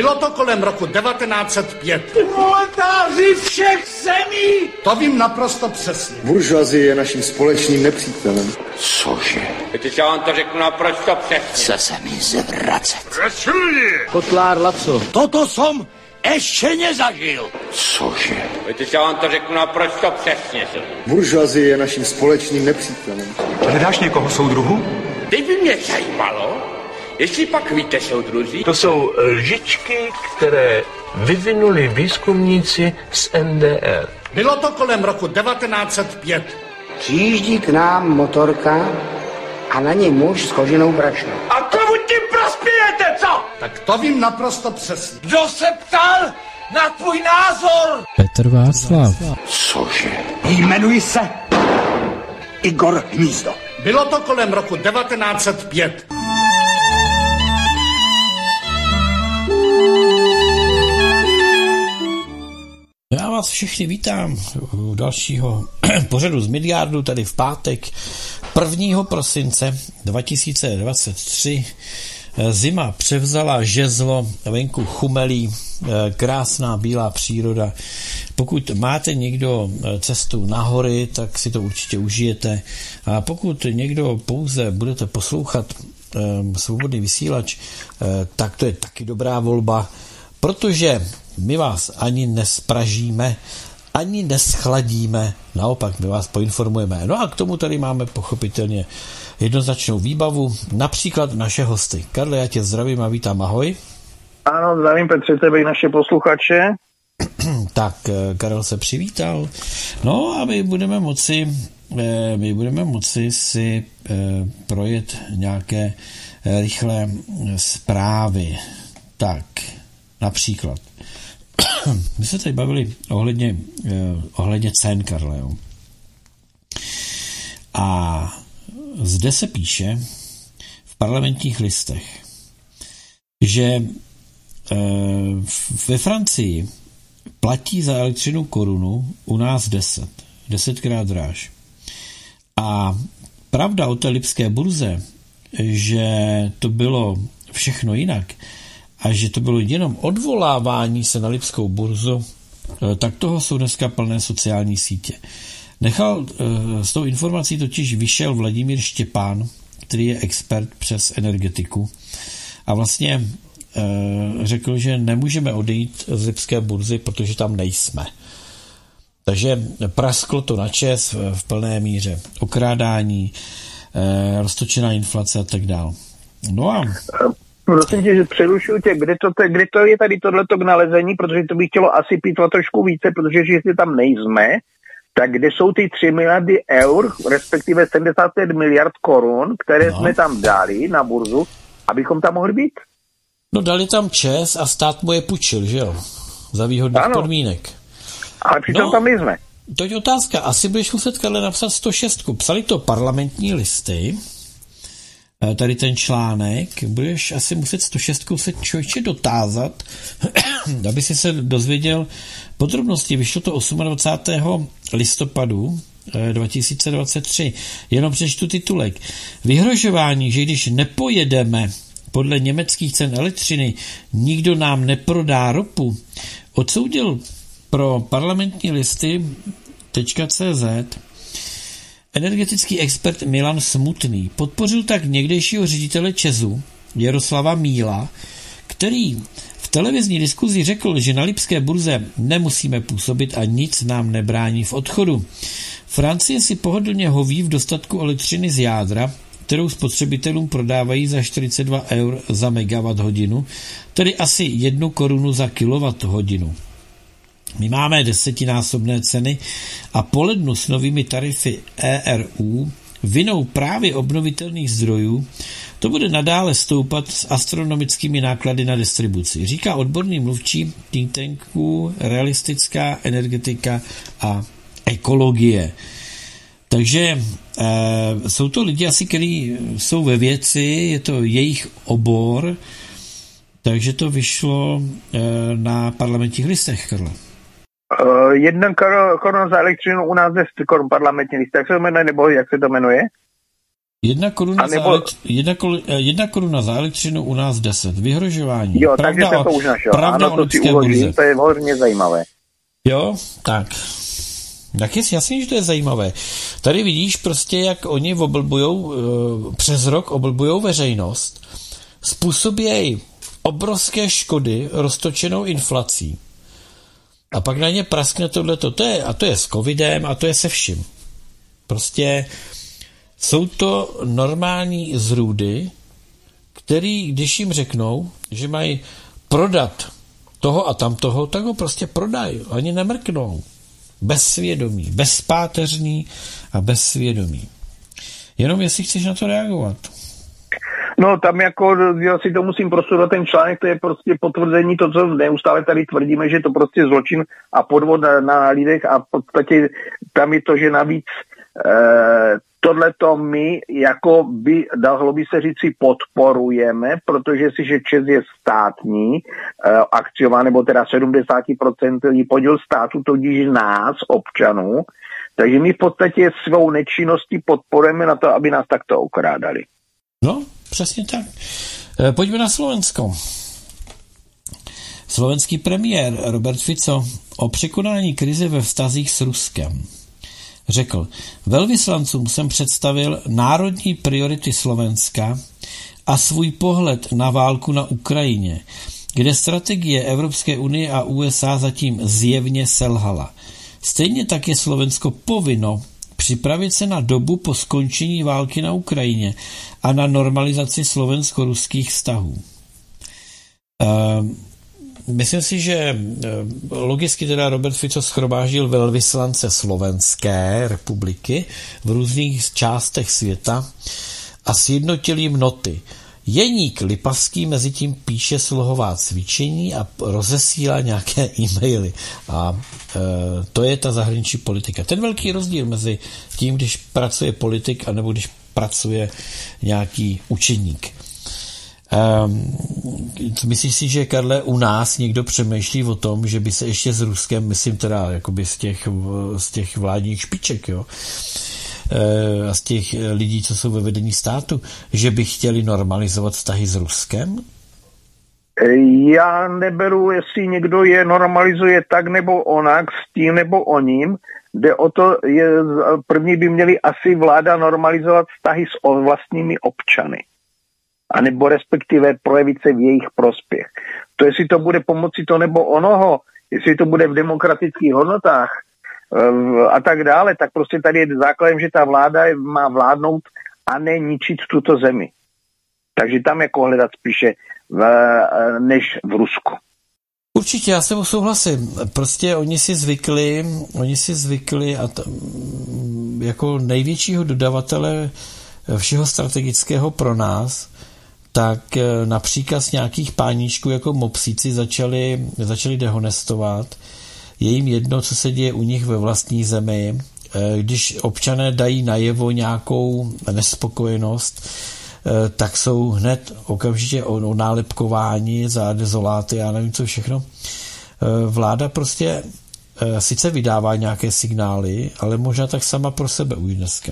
Bylo to kolem roku 1905. Proletáři všech zemí! To vím naprosto přesně. Buržoazie je naším společným nepřítelem. Cože? Teď já vám to řeknu naprosto přesně. Chce se mi zvracet. Kotlár Laco. Toto som ještě nezažil. Cože? Teď já vám to řeknu naprosto přesně. Buržoazie je naším společným nepřítelem. Hledáš někoho, soudruhu? Teď by mě zajímalo, jestli pak víte, soudruzi. To jsou lžičky, které vyvinuli výzkumníci z NDR. Bylo to kolem roku 1905. Přijíždí k nám motorka a na ní muž s koženou brašnou. A komu tím prospějete, co? Tak to vím naprosto přesně. Kdo se ptal na tvůj názor? Petr Václav. Cože? Jmenuji se Igor Hnízdo. Bylo to kolem roku 1905. Já vás všechny vítám u dalšího pořadu z Midgardu tady v pátek 1. prosince 2023. Zima převzala žezlo, venku chumelí, krásná bílá příroda. Pokud máte někdo cestu na hory, tak si to určitě užijete. A pokud někdo pouze budete poslouchat svobodný vysílač, tak to je taky dobrá volba, protože my vás ani nespražíme, ani neschladíme, naopak my vás poinformujeme. No a k tomu tady máme pochopitelně jednoznačnou výbavu, například naše hosty. Karle, já tě zdravím a vítám, ahoj. Ano, zdravím Petře, tebe i naše posluchače. Tak, Karel se přivítal. No a my budeme moci si projet nějaké rychlé zprávy. Tak, například. My se tady bavili ohledně cen, Karle. Jo. A zde se píše v Parlamentních listech, že ve Francii platí za elektřinu korunu, u nás 10krát dráž. A pravda o té lipské burze, že to bylo všechno jinak a že to bylo jenom odvolávání se na lipskou burzu, tak toho jsou dneska plné sociální sítě. S tou informací totiž vyšel Vladimír Štěpán, který je expert přes energetiku a vlastně řekl, že nemůžeme odejít z lipské burzy, protože tam nejsme. Takže prasklo to na ČEZ v plné míře. Okrádání, roztočená inflace a tak dále. No a prosím tě, že přerušuju tě, kde to je tady tohleto k nalezení, protože to bych chtělo asi pítvat trošku více, protože jestli tam nejsme, tak kde jsou ty 3 miliardy eur, respektive 75 miliard korun, které jsme tam dali na burzu, abychom tam mohli být? No dali tam ČEZ a stát mu je půjčil, že jo? Za výhodných podmínek. Ale přitom tam nejsme. To je otázka. Asi budeš muset, Karle, napsat 106. Psali to Parlamentní listy, tady ten článek, budeš asi muset 106 se člověče dotázat, aby si se dozvěděl podrobnosti. Vyšlo to 28. listopadu 2023. Jenom přečtu titulek. Vyhrožování, že když nepojedeme podle německých cen elektřiny, nikdo nám neprodá ropu, odsoudil pro parlamentní listy.cz energetický expert Milan Smutný. Podpořil tak někdejšího ředitele ČEZu Jaroslava Míla, který v televizní diskuzi řekl, že na lipské burze nemusíme působit a nic nám nebrání v odchodu. Francie si pohodlně hoví v dostatku elektřiny z jádra, kterou spotřebitelům prodávají za 42 eur za megawatt hodinu, tedy asi 1 korunu za kilowatt hodinu. My máme 10násobné ceny a po lednu s novými tarify ERU vinou právě obnovitelných zdrojů to bude nadále stoupat s astronomickými náklady na distribuci, říká odborný mluvčí think tanku Realistická energetika a ekologie. Takže jsou to lidi asi, kteří jsou ve věci, je to jejich obor, takže to vyšlo na parlamentních listech, Karle. 1 koruna za elektřinu u nás 10 korun parlamentní list. Jak se to jmenuje, nebo jak se to jmenuje? 1 koruna za elektřinu u nás 10. Vyhrožování. Jo, takže jsem to už našel. Pravda ano, to si uložím, to je hodně zajímavé. Jo, tak. Tak je jasný, že to je zajímavé. Tady vidíš prostě, jak oni přes rok oblbujou veřejnost, způsobějí obrovské škody roztočenou inflací. A pak na ně praskne tohleto. To je s covidem a to je se vším. Prostě jsou to normální zrůdy, který, když jim řeknou, že mají prodat toho a tamtoho, tak ho prostě prodají. Oni nemrknou. Bezsvědomí, bezpáteřní a bezsvědomí. Jenom jestli chceš na to reagovat. No tam jako, já si to musím prostudovat ten článek, to je prostě potvrzení to, co neustále tady tvrdíme, že to prostě zločin a podvod na lidech a v podstatě tam je to, že navíc tohleto my jako by, dalo by se říci, podporujeme, protože si, že ČEZ je státní akciová, nebo teda 70% podíl státu, tudíž nás, občanů, takže my v podstatě svou nečinností podporujeme na to, aby nás takto okrádali. No, přesně tak. Pojďme na Slovensko. Slovenský premiér Robert Fico o překonání krize ve vztazích s Ruskem řekl: velvyslancům jsem představil národní priority Slovenska a svůj pohled na válku na Ukrajině, kde strategie Evropské unie a USA zatím zjevně selhala. Stejně tak je Slovensko povinno připravit se na dobu po skončení války na Ukrajině a na normalizaci slovensko-ruských vztahů. Myslím si, že logicky teda Robert Fico shromáždil velvyslance Slovenské republiky v různých částech světa a sjednotil jim noty. Jeník Lipavský mezi tím píše slohová cvičení a rozesílá nějaké e-maily. A to je ta zahraniční politika. Ten velký rozdíl mezi tím, když pracuje politik, anebo když pracuje nějaký učeník. Myslíš si, že, Karle, u nás někdo přemýšlí o tom, že by se ještě s Ruskem, myslím teda jakoby z těch vládních špiček, jo, a z těch lidí, co jsou ve vedení státu, že by chtěli normalizovat vztahy s Ruskem? Já neberu, jestli někdo je normalizuje tak nebo onak, s tím nebo oním. Jde o to, první by měli asi vláda normalizovat vztahy s vlastními občany. A nebo respektive projevit se v jejich prospěch. To, jestli to bude pomocí to nebo onoho, jestli to bude v demokratických hodnotách a tak dále, tak prostě tady je základem, že ta vláda má vládnout a ne ničit tuto zemi. Takže tam jako hledat spíše než v Rusku. Určitě, já s tebou souhlasím. Prostě oni si zvykli a jako největšího dodavatele všeho strategického pro nás, tak na příkaz nějakých páníčků jako mopsíci začali dehonestovat. Je jim jedno, co se děje u nich ve vlastní zemi. Když občané dají najevo nějakou nespokojenost, tak jsou hned okamžitě nálepkováni za dezoláty, já nevím co všechno. Vláda prostě sice vydává nějaké signály, ale možná tak sama pro sebe už dneska.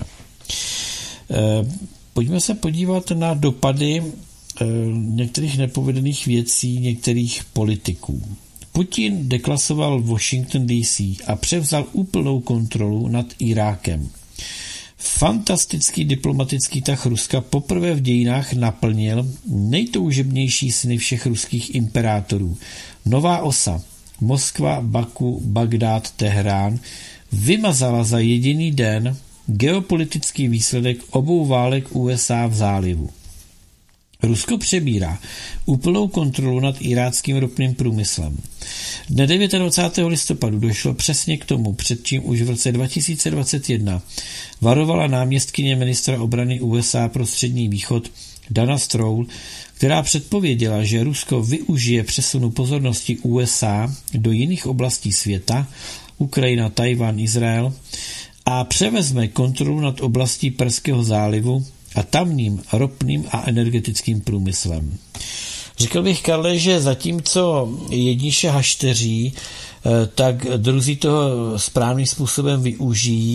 Pojďme se podívat na dopady některých nepovedených věcí některých politiků. Putin deklasoval Washington DC a převzal úplnou kontrolu nad Irákem. Fantastický diplomatický tah Ruska poprvé v dějinách naplnil nejtoužebnější sny všech ruských imperátorů. Nová osa Moskva, Baku, Bagdád, Teherán vymazala za jediný den geopolitický výsledek obou válek USA v zálivu. Rusko přebírá úplnou kontrolu nad iráckým ropným průmyslem. Dne 29. listopadu došlo přesně k tomu, před čím už v roce 2021 varovala náměstkyně ministra obrany USA pro Střední východ Dana Stroul, která předpověděla, že Rusko využije přesunu pozornosti USA do jiných oblastí světa, Ukrajina, Tajvan, Izrael, a převezme kontrolu nad oblastí Perského zálivu a tamním ropným a energetickým průmyslem. Říkal bych, Karle, že zatímco jedniše hašteří, tak druzí toho správným způsobem využijí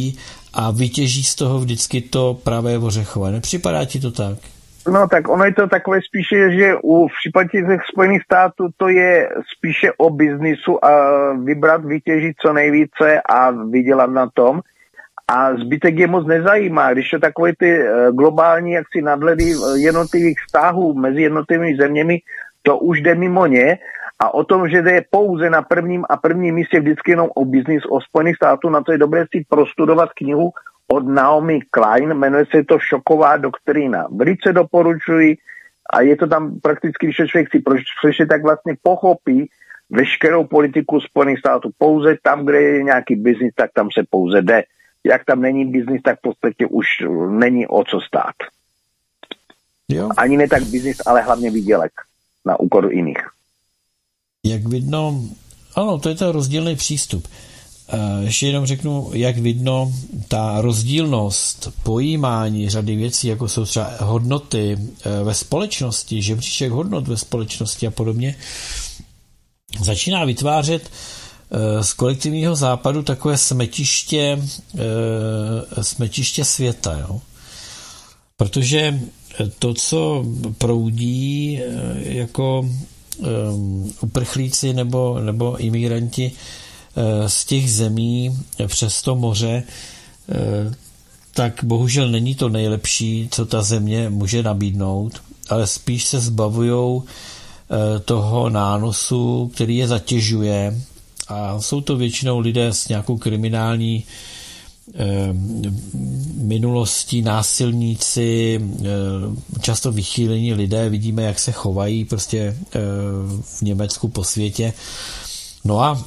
a vytěží z toho vždycky to pravé ořechové. Nepřipadá ti to tak? No tak ono je to takové spíše, že v případě těch Spojených států to je spíše o biznisu a vybrat, vytěžit co nejvíce a vydělat na tom. A zbytek je moc nezajímá. Když je takové ty globální jaksi nadhledy jednotlivých vztahů mezi jednotlivými zeměmi, to už jde mimo ně. A o tom, že jde pouze na prvním místě vždycky jenom o biznis o Spojených států, na to je dobré si prostudovat knihu od Naomi Klein, jmenuje se to Šoková doktrína. Velice doporučuji a je to tam prakticky, když člověk si přečte, tak vlastně pochopí veškerou politiku Spojených států. Pouze tam, kde je nějaký biznis, tak tam se pouze jde. Jak tam není biznis, tak v podstatě už není o co stát. Jo. Ani ne tak biznis, ale hlavně výdělek na úkor jiných. Jak vidno, ano, to je ten rozdílný přístup. Ještě jenom řeknu, jak vidno, ta rozdílnost pojímání řady věcí, jako jsou třeba hodnoty ve společnosti, žebříček hodnot ve společnosti a podobně, začíná vytvářet z kolektivního západu takové smetiště světa. Jo? Protože to, co proudí jako uprchlíci nebo imigranti z těch zemí přes to moře, tak bohužel není to nejlepší, co ta země může nabídnout, ale spíš se zbavujou toho nánosu, který je zatěžuje, a jsou to většinou lidé s nějakou kriminální minulostí, násilníci, často vychýlení lidé, vidíme, jak se chovají prostě v Německu, po světě. No a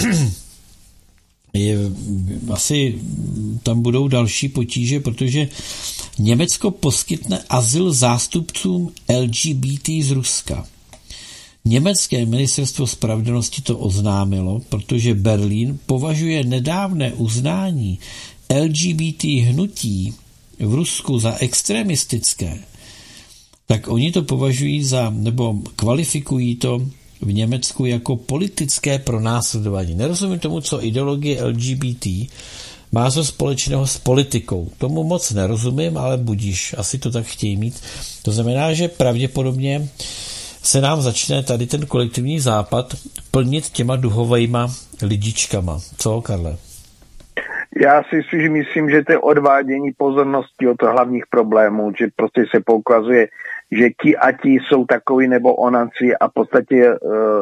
asi tam budou další potíže, protože Německo poskytne azyl zástupcům LGBT z Ruska. Německé ministerstvo spravedlnosti to oznámilo, protože Berlín považuje nedávné uznání LGBT hnutí v Rusku za extremistické, tak oni to považují za, nebo kvalifikují to v Německu jako politické pronásledování. Nerozumím tomu, co ideologie LGBT má co společného s politikou. Tomu moc nerozumím, ale budíš, asi to tak chtějí mít. To znamená, že pravděpodobně se nám začne tady ten kolektivní západ plnit těma duhovejma lidičkama. Co, Karle? Já si spíš myslím, že to je odvádění pozornosti od hlavních problémů, že prostě se poukazuje, že ti a ti jsou takový nebo onaci a v podstatě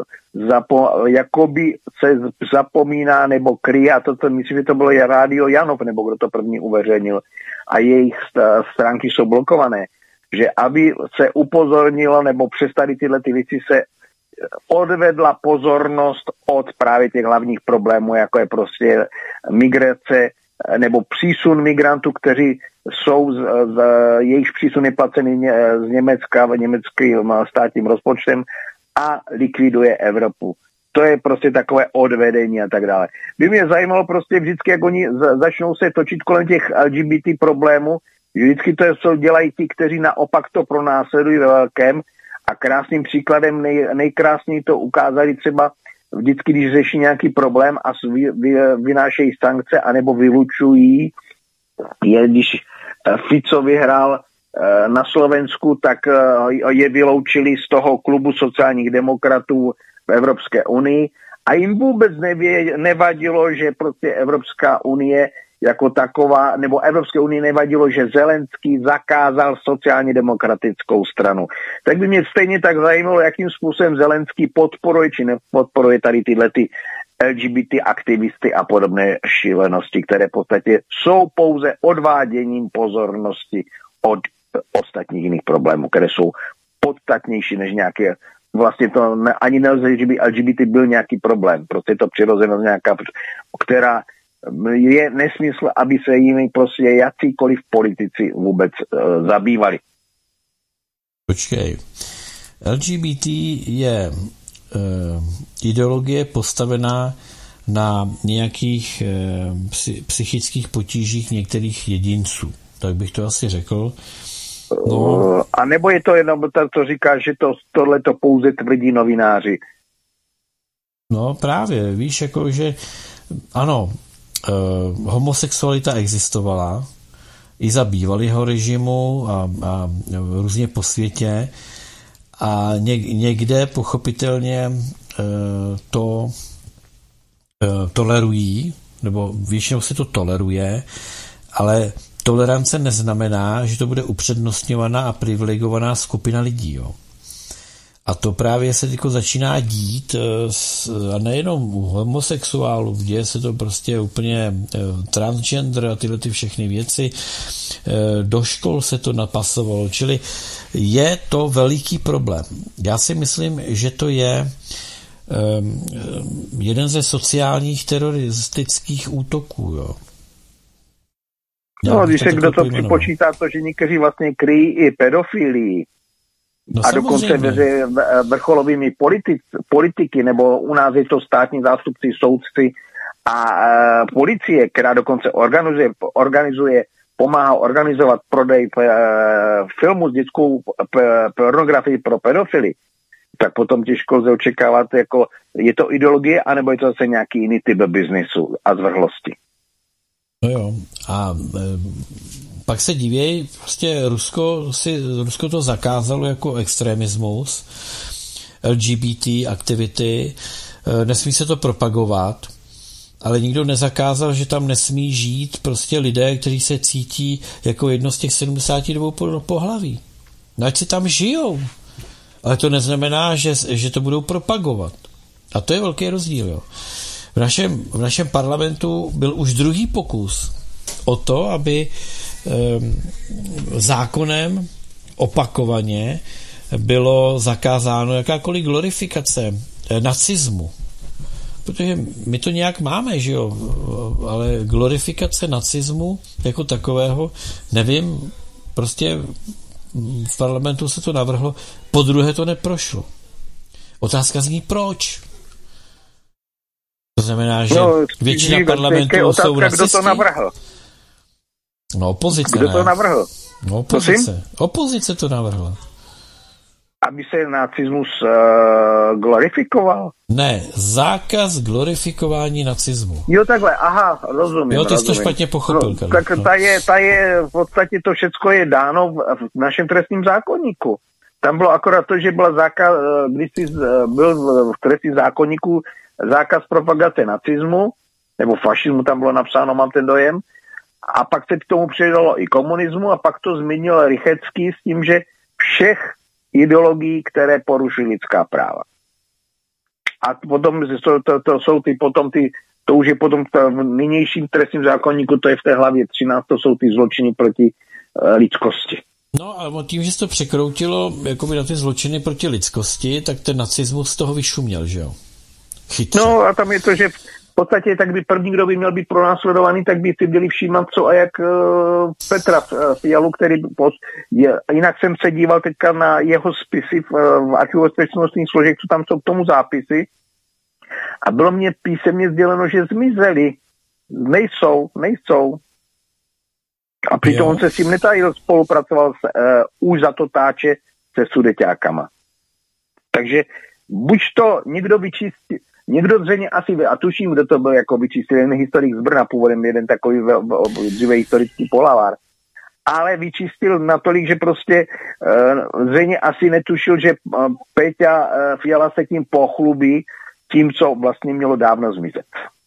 jakoby se zapomíná nebo kryje, a to myslím, že to bylo Rádio Janov, nebo kdo to první uveřejnil, a jejich stránky jsou blokované, že aby se upozornilo nebo přes tady tyhle ty věci se odvedla pozornost od právě těch hlavních problémů, jako je prostě migrace nebo přísun migrantů, kteří jsou jejich přísun je placený z Německa německým státním rozpočtem a likviduje Evropu. To je prostě takové odvedení a tak dále. By mě zajímalo prostě vždycky, jak oni začnou se točit kolem těch LGBT problémů, že vždycky to jsou dělají ti, kteří naopak to pronásledují ve velkém, a krásným příkladem nejkrásněji to ukázali třeba vždycky, když řeší nějaký problém a vynášejí sankce anebo vylučují, když Fico vyhrál na Slovensku, tak je vyloučili z toho klubu sociálních demokratů v Evropské unii a jim vůbec nevadilo, že prostě Evropská unie jako taková, nebo Evropské unii nevadilo, že Zelenský zakázal sociálně demokratickou stranu. Tak by mě stejně tak zajímalo, jakým způsobem Zelenský podporuje či nepodporuje tady tyhle ty LGBT aktivisty a podobné šílenosti, které v podstatě jsou pouze odváděním pozornosti od ostatních jiných problémů, které jsou podstatnější než nějaké. Vlastně to ani nelze, že by LGBT byl nějaký problém. Prostě je to přirozenost nějaká, která je nesmysl, aby se jimi prostě jakýkoliv politici vůbec zabývali. Počkej. LGBT je ideologie postavená na nějakých psychických potížích některých jedinců. Tak bych to asi řekl. No. A nebo je to jenom, to říká, že tohle to pouze tvrdí novináři. No právě, víš, jako že ano, homosexualita existovala i za bývalého režimu a různě po světě a někde pochopitelně to tolerují, nebo většinou se to toleruje, ale tolerance neznamená, že to bude upřednostňovaná a privilegovaná skupina lidí. Jo. A to právě se teď začíná dít a nejenom u homosexuálů, děje se to prostě úplně transgender a tyhle ty všechny věci. Do škol se to napasovalo, čili je to veliký problém. Já si myslím, že to je jeden ze sociálních teroristických útoků. Jo. No, když se kdo to připočítá, to, že někteří vlastně kryjí i pedofilii, no, a dokonce mezi vrcholovými politiky, nebo u nás je to státní zástupci, soudci a policie, která dokonce pomáhá organizovat prodej filmu s dětskou pornografii pro pedofily, tak potom těžko lze očekávat, jako je to ideologie, anebo je to zase nějaký jiný typ biznisu a zvrhlosti. No jo, a pak se divějí, prostě Rusko to zakázalo jako extremismus, LGBT aktivity, nesmí se to propagovat, ale nikdo nezakázal, že tam nesmí žít prostě lidé, kteří se cítí jako jedno z těch 72 pohlaví. No ať si tam žijou, ale to neznamená, že to budou propagovat. A to je velký rozdíl, jo. V našem parlamentu byl už druhý pokus o to, aby zákonem opakovaně bylo zakázáno jakákoliv glorifikace nacismu. Protože my to nějak máme, že jo, ale glorifikace nacismu jako takového, nevím, prostě v parlamentu se to navrhlo, podruhé to neprošlo. Otázka zní proč? To znamená, že většina parlamentů jsou rasisti. Kdo to navrhl? No, opozice. Kdo to navrhl? No, opozice. Opozice to navrhla. Aby se nacismus glorifikoval? Ne, zákaz glorifikování nacismu. Jo, takhle, aha, rozumím. Jo, ty jsi to špatně pochopil. No, tak ta je, v podstatě to všecko je dáno v našem trestním zákoníku. Tam bylo akorát to, že byla zákaz, když byl v trestním zákoníku zákaz propagace nacismu, nebo fašismu tam bylo napsáno, mám ten dojem, a pak se k tomu přidalo i komunismu a pak to zmínil Rychecký s tím, že všech ideologií, které porušují lidská práva. A potom to jsou to už je potom v nynějším trestním zákoníku, to je v té hlavě 13, to jsou ty zločiny proti lidskosti. No a tím, že se to překroutilo jakoby na ty zločiny proti lidskosti, tak ten nacismus z toho vyšuměl, že jo? Chytře. No a tam je to, že v podstatě tak by první, kdo by měl být pronásledovaný, tak by si měli všímat, co a jak Petra Fialu, který jinak jsem se díval teďka na jeho spisy v archivu bezpečnostních složek, co tam jsou k tomu zápisy, a bylo mě písemně sděleno, že zmizeli. Nejsou. A přitom on se s tím netajil, spolupracoval už za to táče se sudeťákama. Takže buď to někdo vyčistí, někdo zřejmě asi, a tuším, kdo to byl, jako vyčistil, jeden historik z Brna, původem jeden takový dříve historický polavár, ale vyčistil natolik, že prostě zřejmě asi netušil, že Péťa Fiala se tím pochlubí tím, co vlastně mělo dávno zmizet.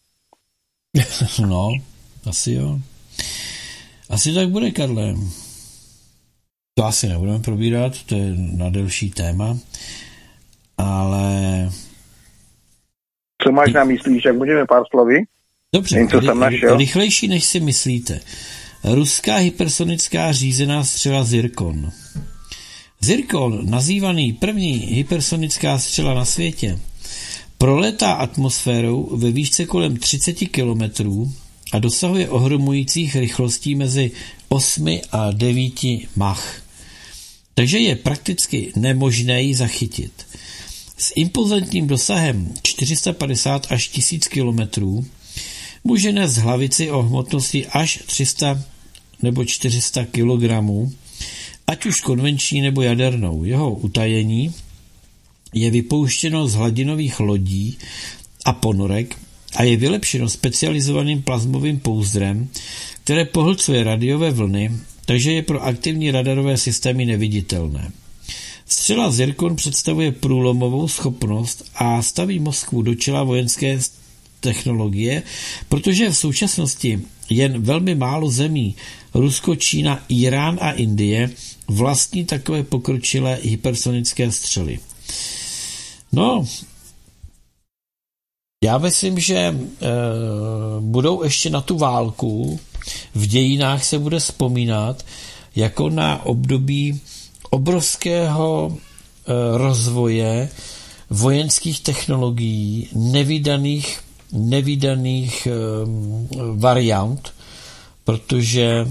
No, asi jo. Asi tak bude, Karle. To asi nebudeme probírat, to je na delší téma, ale... Co máš na myslíš, jak můžeme pár slovy? Dobře, rychlejší, než si myslíte. Ruská hypersonická řízená střela Zirkon. Zirkon, nazývaný první hypersonická střela na světě, prolétá atmosférou ve výšce kolem 30 kilometrů a dosahuje ohromujících rychlostí mezi 8 a 9 Mach. Takže je prakticky nemožné ji zachytit. S impozantním dosahem 450 až 1000 kilometrů může nést hlavici o hmotnosti až 300 nebo 400 kilogramů, ať už konvenční nebo jadernou. Jeho utajení je vypouštěno z hladinových lodí a ponorek a je vylepšeno specializovaným plazmovým pouzdrem, které pohlcuje radiové vlny, takže je pro aktivní radarové systémy neviditelné. Střela Zirkon představuje průlomovou schopnost a staví Moskvu do čela vojenské technologie, protože v současnosti jen velmi málo zemí, Rusko, Čína, Irán a Indie, vlastní takové pokročilé hypersonické střely. No, já myslím, že budou ještě na tu válku, v dějinách se bude vzpomínat jako na období obrovského rozvoje vojenských technologií, nevídaných variant, protože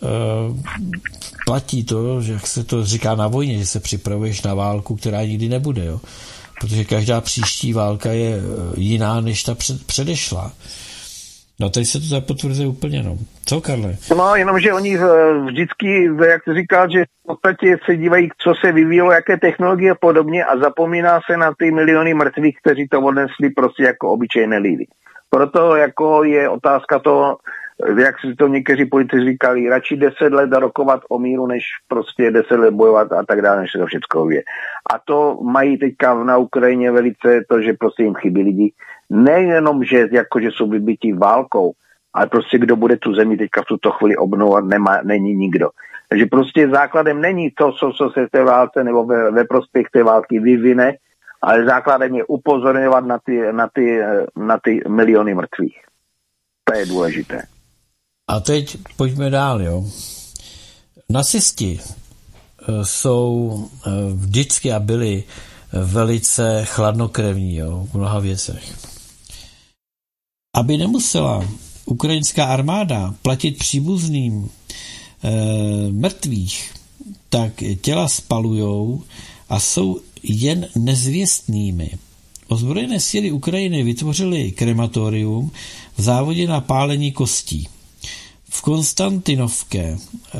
platí to, že jak se to říká na vojně, že se připravuješ na válku, která nikdy nebude, jo? Protože každá příští válka je jiná, než ta předešla. No teď se to potvrzuje úplně, no. Co, Karle? No, jenomže oni vždycky, jak jsi říkal, že v podstatě se dívají, co se vyvíjelo, jaké technologie a podobně a zapomíná se na ty miliony mrtvých, kteří to odnesli prostě jako obyčejné lidi. Proto jako je otázka toho, jak si to někteří politici říkali, radši 10 let rokovat o míru, než prostě 10 let bojovat a tak dále, než se to všechno vyvíje. A to mají teďka na Ukrajině velice to, že prostě jim chybí lidi. Nejenom, že jsou vybití válkou, ale prostě kdo bude tu zemi teďka v tuto chvíli obnovovat, není nikdo. Takže prostě základem není to, co se v té válce nebo ve prospěch té války vyvine, ale základem je upozorňovat na ty miliony mrtvých. To je důležité. A teď pojďme dál, jo. Nacisti jsou vždycky a byli velice chladnokrevní, jo, v mnoha věcech. Aby nemusela ukrajinská armáda platit příbuzným mrtvých, tak těla spalujou a jsou jen nezvěstnými. Ozbrojené síly Ukrajiny vytvořily krematorium v závodě na pálení kostí. V Konstantinovce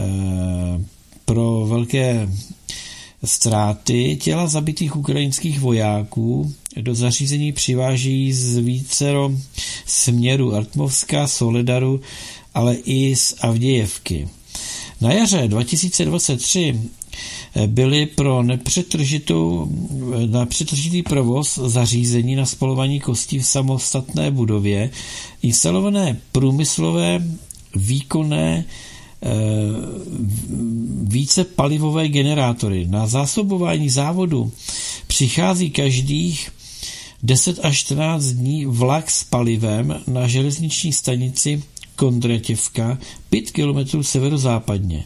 pro velké ztráty těla zabitých ukrajinských vojáků do zařízení přiváží z vícero směrů Artmovska, Soledaru, ale i z Avdějevky. Na jaře 2023 byly pro nepřetržitý provoz zařízení na spalování kostí v samostatné budově instalované průmyslové výkonné více palivové generátory. Na zásobování závodu přichází každých 10 až 14 dní vlak s palivem na železniční stanici Kondratěvka 5 km severozápadně.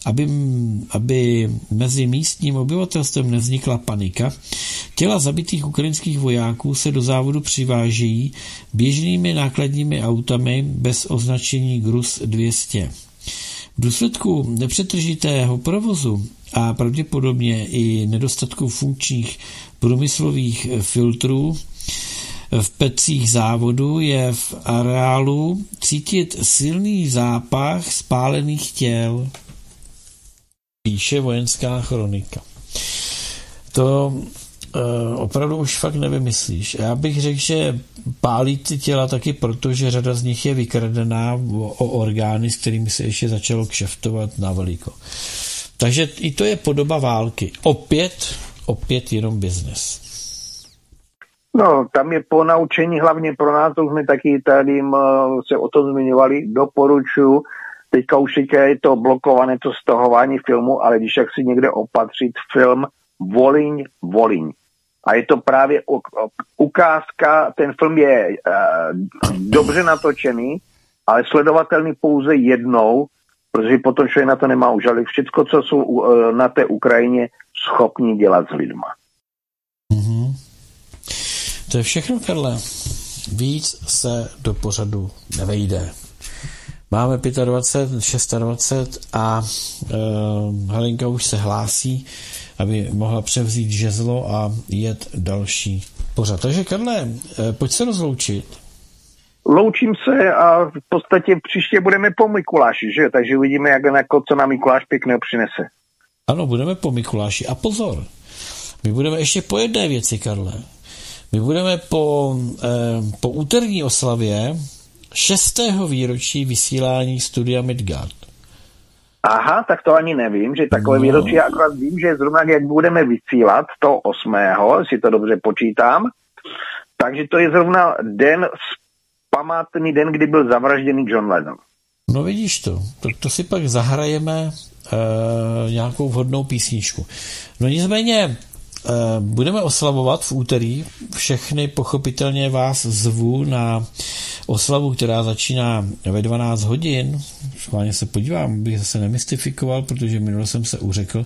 Aby mezi místním obyvatelstvem nevznikla panika, těla zabitých ukrajinských vojáků se do závodu přivážejí běžnými nákladními autami bez označení Gruz 200. V důsledku nepřetržitého provozu a pravděpodobně i nedostatku funkčních průmyslových filtrů v pecích závodu je v areálu cítit silný zápach spálených těl, píše Vojenská chronika. To opravdu už fakt nevymyslíš. Já bych řekl, že pálí ty těla taky proto, že řada z nich je vykradená o orgány, s kterými se ještě začalo kšeftovat na veliko. Takže i to je podoba války. Opět jenom biznes. No, tam je ponaučení hlavně pro nás, to jsme taky tady se o tom zmiňovali, doporučuji. Teďka už je to blokované, to stahování filmu, ale když jak si někde opatřit film Volyň. A je to právě ukázka, ten film je dobře natočený, ale sledovatelný pouze jednou, protože potom člověk na to nemá už, ale všechno, co jsou na té Ukrajině schopni dělat s lidma. Mm-hmm. To je všechno, Karle. Víc se do pořadu nevejde. Máme 25, 26 a Helenka už se hlásí, aby mohla převzít žezlo a jet další pořad. Takže Karle, pojď se rozloučit. Loučím se a v podstatě příště budeme po Mikuláši, že? Takže uvidíme, co nám Mikuláš pěkného přinese. Ano, budeme po Mikuláši. A pozor, my budeme ještě po jedné věci, Karle. My budeme po úterní oslavě 6. výročí vysílání Studia Midgard. Aha, tak to ani nevím, že takové výročí, já akorát vím, že zrovna jak budeme vysílat to 8., si to dobře počítám, takže to je zrovna památný den, kdy byl zavražděný John Lennon. No vidíš to, to si pak zahrajeme nějakou vhodnou písničku. No nicméně budeme oslavovat v úterý, všechny pochopitelně vás zvu na oslavu, která začíná ve 12 hodin. Schválně se podívám, abych zase nemystifikoval, protože minule jsem se uřekl.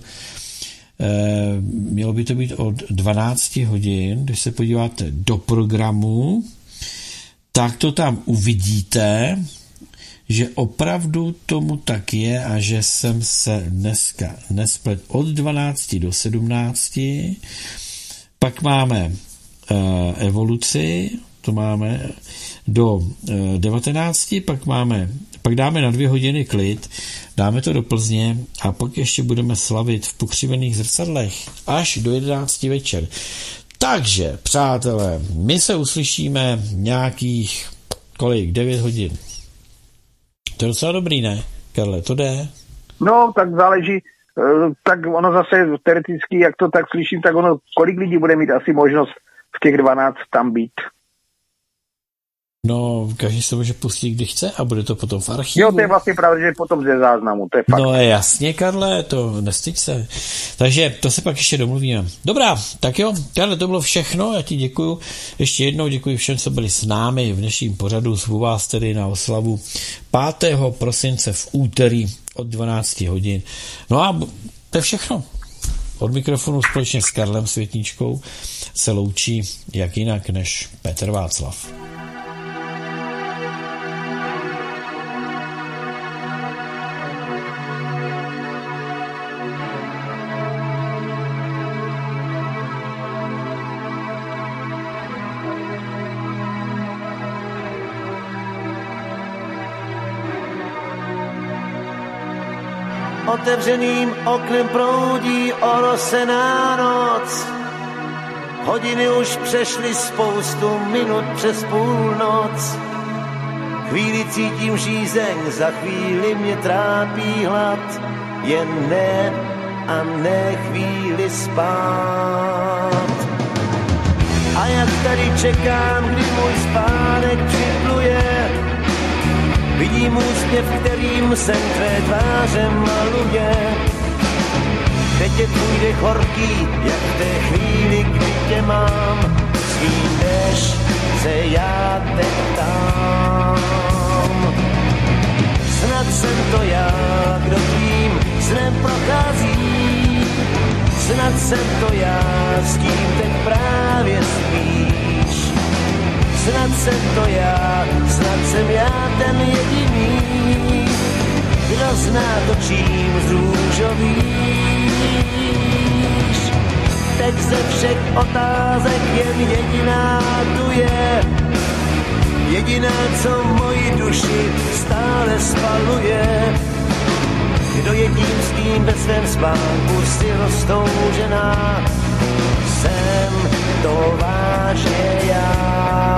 Mělo by to být od 12 hodin, když se podíváte do programu, tak to tam uvidíte, že opravdu tomu tak je a že jsem se dneska nesplet od 12 do 17. Pak máme evoluci, to máme do 19, pak dáme na 2 hodiny klid, dáme to do Plzně a pak ještě budeme slavit v Pokřivených zrcadlech až do 11 večer. Takže, přátelé, my se uslyšíme nějakých 9 hodin. To je docela dobrý, ne, Karle, to jde? No, tak záleží, tak ono zase teoreticky, jak to tak slyším, tak ono, kolik lidí bude mít asi možnost v těch 12 tam být? No, každý se může pustit, kdy chce a bude to potom v archivu. Jo, to je vlastně pravda, že potom ze záznamu, to je fakt. No jasně, Karle, to nestyď se. Takže to se pak ještě domluvíme. Dobrá, tak jo, Karle, to bylo všechno, já ti děkuju. Ještě jednou děkuji všem, co byli s námi v dnešním pořadu. Zvu vás tedy na oslavu 5. prosince v úterý od 12 hodin. No a to je všechno. Od mikrofonu společně s Karlem Světničkou se loučí jak jinak než Petr Václav. Otevřeným oknem proudí orosená noc. Hodiny už přešly spoustu minut přes půlnoc. Chvíli cítím žízeň, za chvíli mě trápí hlad. Jen ne a ne chvíli spát. A jak tady čekám, kdy můj spánek připluje, vidím úsměv, kterým sen tvé tváře maluje. Teď je tvůj dech horký, jak v té chvíli, kdy tě mám. Svým jdeš, se já teď tam. Snad jsem to já, kdo tvým snem prochází. Snad jsem to já, s kým teď právě spíš. Snad jsem to já, snad jsem já ten jediný, kdo zná to, čím zrůžovíš. Teď ze všech otázek jen jediná tu je, jediná, co moji duši stále spaluje. Kdo je tím, s kým ve svém spánku si roztoužená, jsem to vážně já.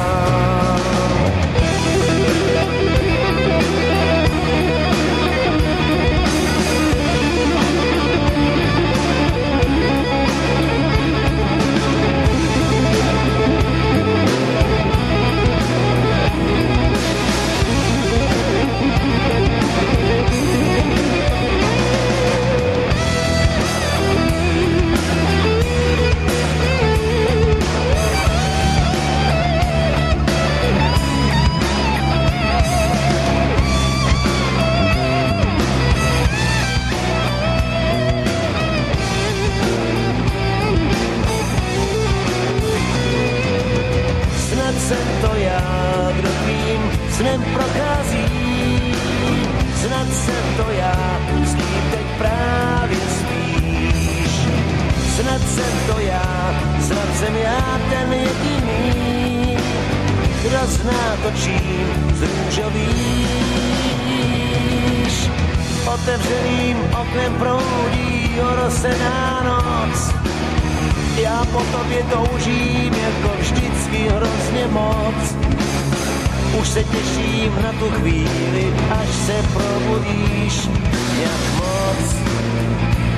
Snem prochází, snad jsem to já, s kým teď právě spíš. Snad jsem to já, snad jsem já ten jediný, kdo zná to, čím zrůžovíš. Otevřeným oknem proudí orosená noc. Já po tobě toužím jako vždycky hrozně moc. Už se těším na tu chvíli, až se probudíš, jak moc.